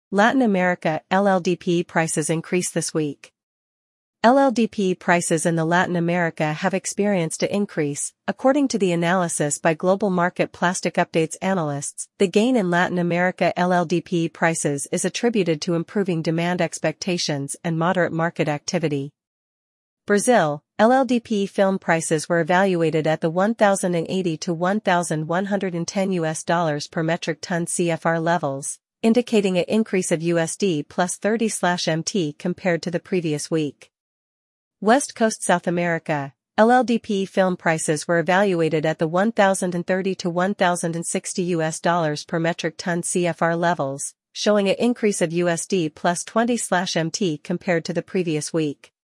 Latin America LLDP prices increase this week. LLDP prices in the Latin America have experienced an increase, according to the analysis by Global Market Plastic Updates analysts. The gain in Latin America LLDP prices is attributed to improving demand expectations and moderate market activity. Brazil, LLDP film prices were evaluated at the $1,080 to $1,110 per metric ton CFR levels, indicating an increase of USD plus 30/MT compared to the previous week. West Coast South America, LLDP film prices were evaluated at the $1,030 to $1,060 per metric ton CFR levels, showing an increase of USD plus 20/MT compared to the previous week.